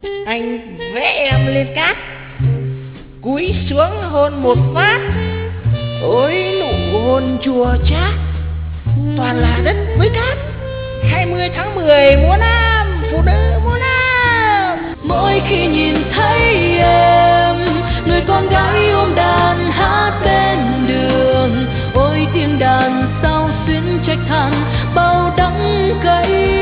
Anh vẽ em lên cát, cúi xuống hôn một phát. Ôi nụ hôn chua chát, toàn là đất với cát. 20 tháng 10 mùa Nam, phụ nữ mùa Nam. Mỗi khi nhìn thấy em, người con gái ôm đàn hát bên đường. Ôi tiếng đàn sao xuyến trách than bao đắng cay.